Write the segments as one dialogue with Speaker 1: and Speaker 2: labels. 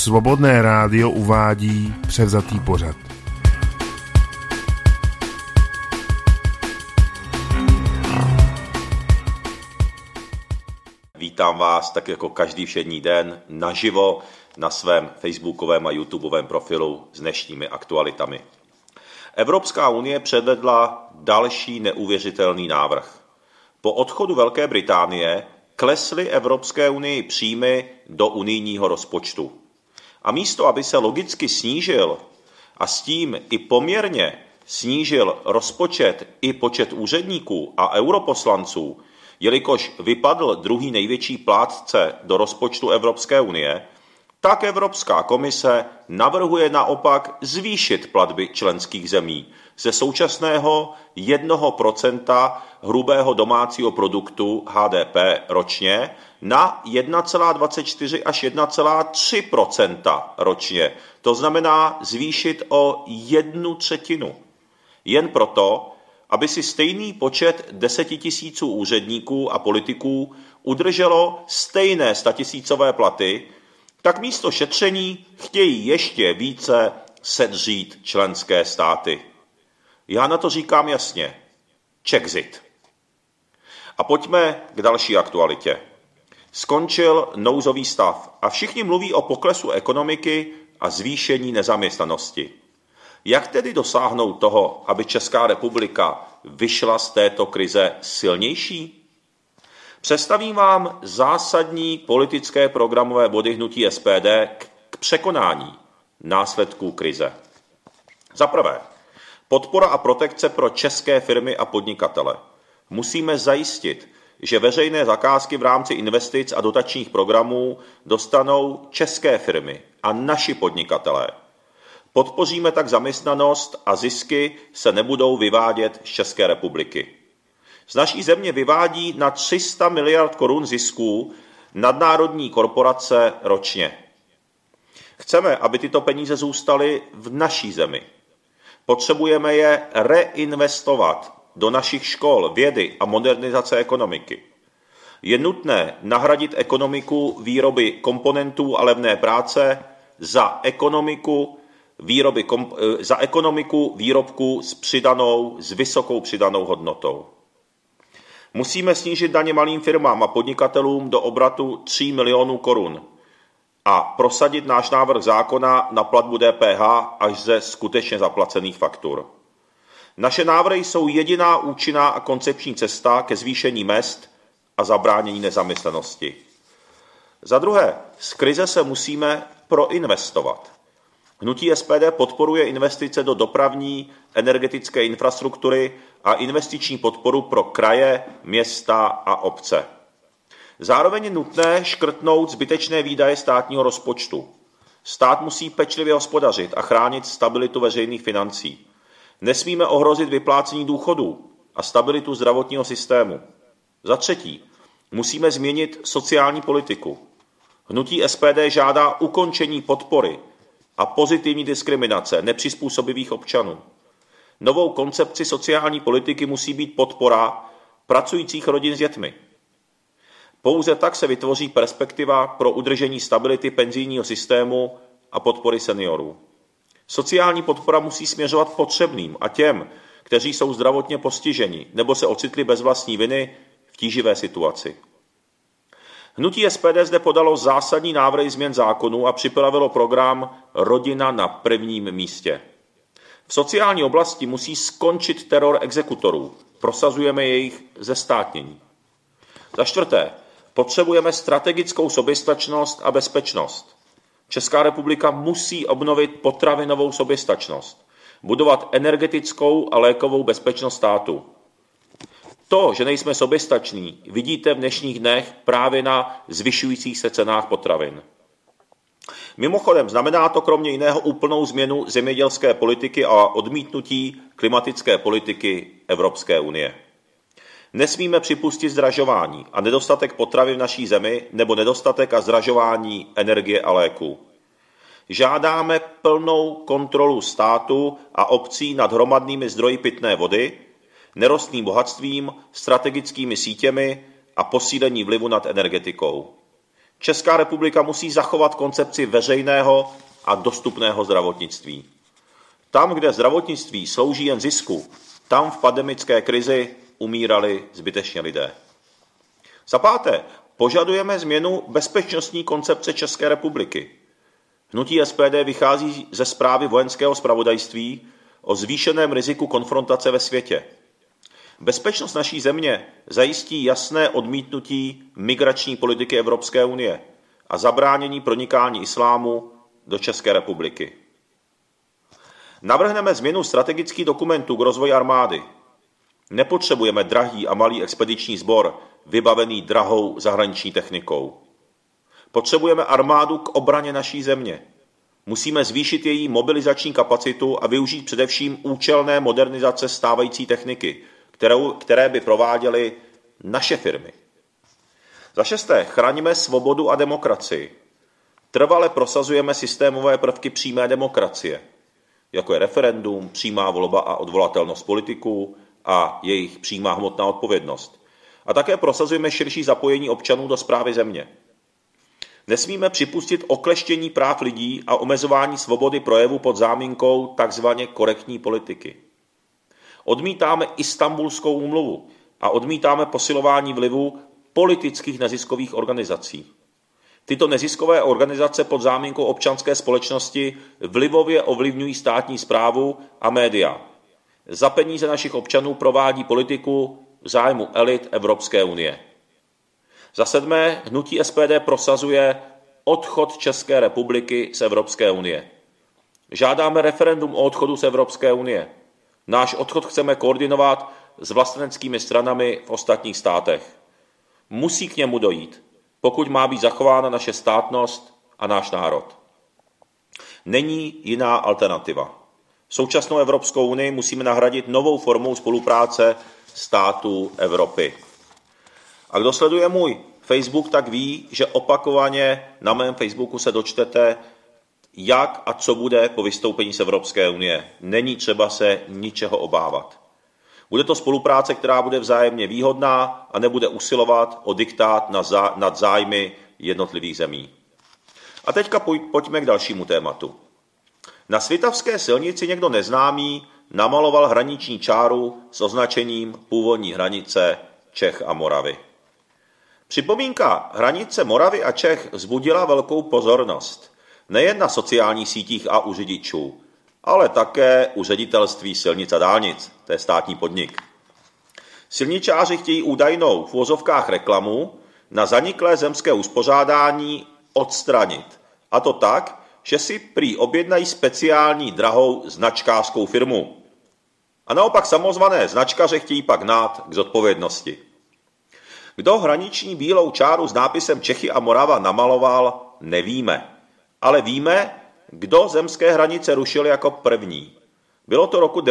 Speaker 1: Svobodné rádio uvádí převzatý pořad.
Speaker 2: Vítám vás tak jako každý všední den naživo na svém facebookovém a youtubeovém profilu s dnešními aktualitami. Evropská unie předvedla další neuvěřitelný návrh. Po odchodu Velké Británie klesly Evropské unii příjmy do unijního rozpočtu. A místo, aby se logicky snížil a s tím i poměrně snížil rozpočet i počet úředníků a europoslanců, jelikož vypadl druhý největší plátce do rozpočtu Evropské unie, tak Evropská komise navrhuje naopak zvýšit platby členských zemí ze současného 1% hrubého domácího produktu HDP ročně na 1,24 až 1,3% ročně. To znamená zvýšit o 1/3. Jen proto, aby si stejný počet 10 000 úředníků a politiků udrželo stejné statisícové platy, tak místo šetření chtějí ještě více sedřít členské státy. Já na to říkám jasně. Czexit. A pojďme k další aktualitě. Skončil nouzový stav a všichni mluví o poklesu ekonomiky a zvýšení nezaměstnanosti. Jak tedy dosáhnout toho, aby Česká republika vyšla z této krize silnější? Představím vám zásadní politické programové body hnutí SPD k překonání následků krize. Za prvé, podpora a protekce pro české firmy a podnikatele. Musíme zajistit, že veřejné zakázky v rámci investic a dotačních programů dostanou české firmy a naši podnikatelé. Podpoříme tak zaměstnanost a zisky se nebudou vyvádět z České republiky. Z naší země vyvádí na 300 miliard korun zisků nadnárodní korporace ročně. Chceme, aby tyto peníze zůstaly v naší zemi. Potřebujeme je reinvestovat do našich škol, vědy a modernizace ekonomiky. Je nutné nahradit ekonomiku výroby komponentů a levné práce za ekonomiku výrobků s vysokou přidanou hodnotou. Musíme snížit daně malým firmám a podnikatelům do obratu 3 milionů korun a prosadit náš návrh zákona na platbu DPH až ze skutečně zaplacených faktur. Naše návrhy jsou jediná účinná a koncepční cesta ke zvýšení mezd a zabránění nezaměstnanosti. Za druhé, z krize se musíme proinvestovat. Hnutí SPD podporuje investice do dopravní, energetické infrastruktury a investiční podporu pro kraje, města a obce. Zároveň je nutné škrtnout zbytečné výdaje státního rozpočtu. Stát musí pečlivě hospodařit a chránit stabilitu veřejných financí. Nesmíme ohrozit vyplácení důchodů a stabilitu zdravotního systému. Za třetí, musíme změnit sociální politiku. Hnutí SPD žádá ukončení podpory a pozitivní diskriminace nepřizpůsobivých občanů. Novou koncepci sociální politiky musí být podpora pracujících rodin s dětmi. Pouze tak se vytvoří perspektiva pro udržení stability penzijního systému a podpory seniorů. Sociální podpora musí směřovat potřebným a těm, kteří jsou zdravotně postiženi nebo se ocitli bez vlastní viny v tíživé situaci. Hnutí SPD zde podalo zásadní návrhy změn zákonů a připravilo program Rodina na prvním místě. V sociální oblasti musí skončit teror exekutorů. Prosazujeme jejich zestátnění. Za čtvrté, potřebujeme strategickou soběstačnost a bezpečnost. Česká republika musí obnovit potravinovou soběstačnost, budovat energetickou a lékovou bezpečnost státu. To, že nejsme soběstační, vidíte v dnešních dnech právě na zvyšujících se cenách potravin. Mimochodem znamená to kromě jiného úplnou změnu zemědělské politiky a odmítnutí klimatické politiky Evropské unie. Nesmíme připustit zdražování a nedostatek potravy v naší zemi nebo nedostatek a zdražování energie a léků. Žádáme plnou kontrolu státu a obcí nad hromadnými zdroji pitné vody, nerostným bohatstvím, strategickými sítěmi a posílení vlivu nad energetikou. Česká republika musí zachovat koncepci veřejného a dostupného zdravotnictví. Tam, kde zdravotnictví slouží jen zisku, tam v pandemické krizi umírali zbytečně lidé. Za páté, požadujeme změnu bezpečnostní koncepce České republiky. Hnutí SPD vychází ze zprávy vojenského zpravodajství o zvýšeném riziku konfrontace ve světě. Bezpečnost naší země zajistí jasné odmítnutí migrační politiky Evropské unie a zabránění pronikání islámu do České republiky. Navrhneme změnu strategických dokumentů k rozvoji armády. Nepotřebujeme drahý a malý expediční sbor, vybavený drahou zahraniční technikou. Potřebujeme armádu k obraně naší země. Musíme zvýšit její mobilizační kapacitu a využít především účelné modernizace stávající techniky, které by prováděly naše firmy. Za šesté, chraňme svobodu a demokracii. Trvale prosazujeme systémové prvky přímé demokracie, jako je referendum, přímá volba a odvolatelnost politiků a jejich přímá hmotná odpovědnost. A také prosazujeme širší zapojení občanů do správy země. Nesmíme připustit okleštění práv lidí a omezování svobody projevu pod záminkou takzvaně korektní politiky. Odmítáme Istanbulskou úmluvu a odmítáme posilování vlivu politických neziskových organizací. Tyto neziskové organizace pod záminkou občanské společnosti vlivově ovlivňují státní správu a média. Za peníze našich občanů provádí politiku v zájmu elit Evropské unie. Za sedmé, hnutí SPD prosazuje odchod České republiky z Evropské unie. Žádáme referendum o odchodu z Evropské unie. Náš odchod chceme koordinovat s vlasteneckými stranami v ostatních státech. Musí k němu dojít, pokud má být zachována naše státnost a náš národ. Není jiná alternativa. Současnou Evropskou unii musíme nahradit novou formou spolupráce států Evropy. A kdo sleduje můj Facebook, tak ví, že opakovaně na mém Facebooku se dočtete, jak a co bude po vystoupení z Evropské unie. Není třeba se ničeho obávat. Bude to spolupráce, která bude vzájemně výhodná a nebude usilovat o diktát nad zájmy jednotlivých zemí. A teďka pojďme k dalšímu tématu. Na Svitavské silnici někdo neznámý namaloval hraniční čáru s označením původní hranice Čech a Moravy. Připomínka hranice Moravy a Čech vzbudila velkou pozornost. Nejen na sociálních sítích a u řidičů, ale také u ředitelství silnic a dálnic, to je státní podnik. Silničáři chtějí údajnou v uvozovkách reklamu na zaniklé zemské uspořádání odstranit. A to tak, že si prý objednají speciální drahou značkářskou firmu. A naopak samozvané značkaře chtějí pak gnát k zodpovědnosti. Kdo hraniční bílou čáru s nápisem Čechy a Morava namaloval, nevíme. Ale víme, kdo zemské hranice rušil jako první. Byla to roku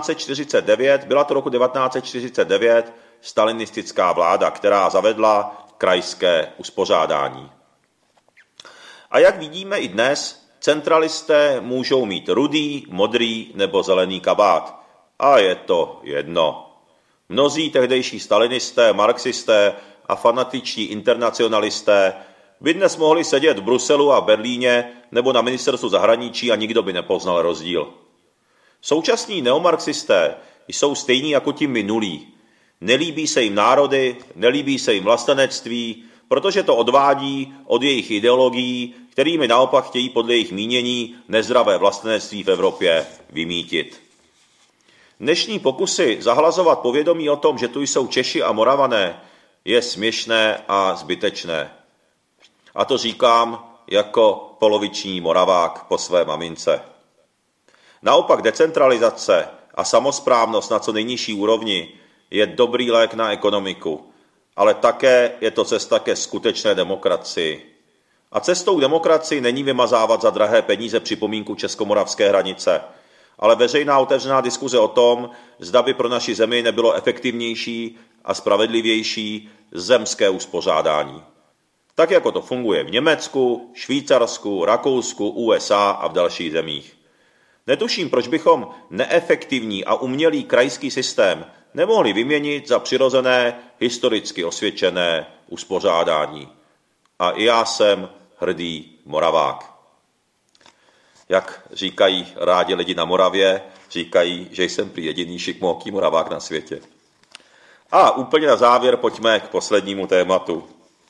Speaker 2: 1949 stalinistická vláda, která zavedla krajské uspořádání. A jak vidíme i dnes, centralisté můžou mít rudý, modrý nebo zelený kabát. A je to jedno. Mnozí tehdejší stalinisté, marxisté a fanatičtí internacionalisté by dnes mohli sedět v Bruselu a Berlíně nebo na ministerstvu zahraničí a nikdo by nepoznal rozdíl. Současní neomarxisté jsou stejní jako ti minulí. Nelíbí se jim národy, nelíbí se jim vlastenectví, protože to odvádí od jejich ideologií, kterými naopak chtějí podle jejich mínění nezdravé vlastenectví v Evropě vymítit. Dnešní pokusy zahlazovat povědomí o tom, že tu jsou Češi a Moravané, je směšné a zbytečné. A to říkám jako poloviční Moravák po své mamince. Naopak decentralizace a samosprávnost na co nejnižší úrovni je dobrý lék na ekonomiku, ale také je to cesta ke skutečné demokracii. A cestou k demokracii není vymazávat za drahé peníze připomínku českomoravské hranice, ale veřejná otevřená diskuze o tom, zda by pro naši zemi nebylo efektivnější a spravedlivější zemské uspořádání. Tak jako to funguje v Německu, Švýcarsku, Rakousku, USA a v dalších zemích. Netuším, proč bychom neefektivní a umělý krajský systém nemohli vyměnit za přirozené, historicky osvědčené uspořádání. a i já jsem hrdý Moravák. Jak říkají rádi lidi na Moravě, říkají, že jsem prý jediný šikmóký Moravák na světě. A úplně na závěr pojďme k poslednímu tématu.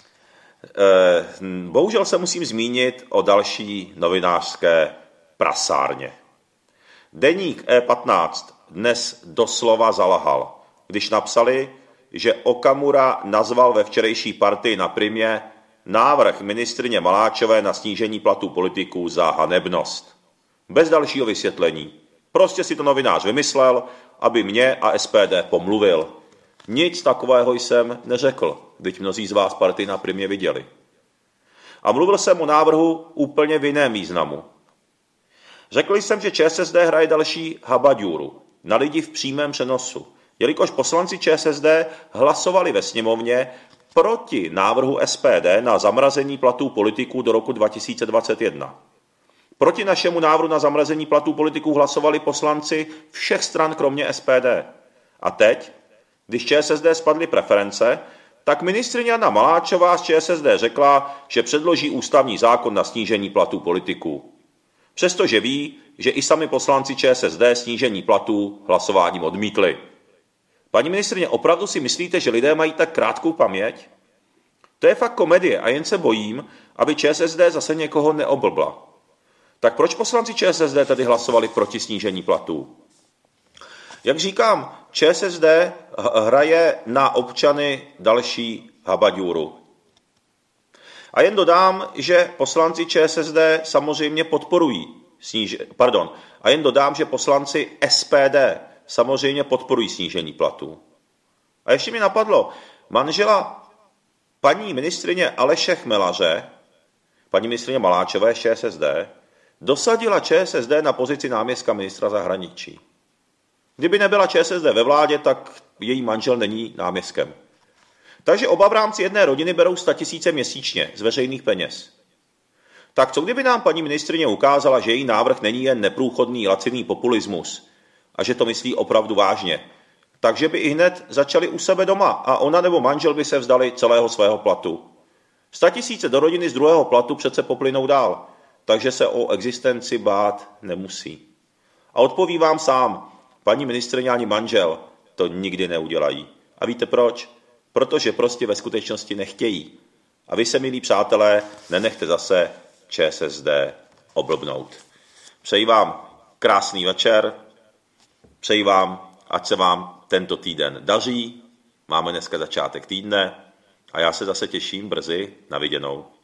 Speaker 2: Bohužel se musím zmínit o další novinářské prasárně. Deník E15 dnes doslova zalhal, když napsali, že Okamura nazval ve včerejší partii na Primě návrh ministryně Maláčové na snížení platů politiků za hanebnost. Bez dalšího vysvětlení. Prostě si to novinář vymyslel, aby mě a SPD pomluvil. Nic takového jsem neřekl, byť mnozí z vás partii na Primě viděli. A mluvil jsem o návrhu úplně v jiném významu. Řekl jsem, že ČSSD hraje další habaďůru na lidi v přímém přenosu, jelikož poslanci ČSSD hlasovali ve sněmovně proti návrhu SPD na zamrazení platů politiků do roku 2021. Proti našemu návrhu na zamrazení platů politiků hlasovali poslanci všech stran kromě SPD. A teď, když ČSSD spadly preference, tak ministryně Jana Maláčová z ČSSD řekla, že předloží ústavní zákon na snížení platů politiků. Přestože ví, že i sami poslanci ČSSD snížení platů hlasováním odmítli. Paní ministryně, opravdu si myslíte, že lidé mají tak krátkou paměť? To je fakt komedie a jen se bojím, aby ČSSD zase někoho neoblbla. Tak proč poslanci ČSSD tedy hlasovali proti snížení platů? Jak říkám, ČSSD hraje na občany další habaďůru. A jen dodám, že poslanci ČSSD samozřejmě že poslanci SPD samozřejmě podporují snížení platů. A ještě mi napadlo, manžela paní ministryně Aleše Chmelaře, paní ministryně Maláčové z ČSSD, dosadila ČSSD na pozici náměstka ministra zahraničí. Kdyby nebyla ČSSD ve vládě, tak její manžel není náměstkem. Takže oba v rámci jedné rodiny berou 100 000 měsíčně z veřejných peněz. Tak co kdyby nám paní ministryně ukázala, že její návrh není jen neprůchodný laciný populismus a že to myslí opravdu vážně, takže by i hned začali u sebe doma a ona nebo manžel by se vzdali celého svého platu. 100 000 do rodiny z druhého platu přece poplynou dál, takže se o existenci bát nemusí. A odpoví vám sám, paní ministryně ani manžel to nikdy neudělají. A víte proč? Protože prostě ve skutečnosti nechtějí. A vy se, milí přátelé, nenechte zase ČSSD oblbnout. Přeji vám krásný večer, přeji vám, ať se vám tento týden daří, máme dneska začátek týdne a já se zase těším brzy na viděnou.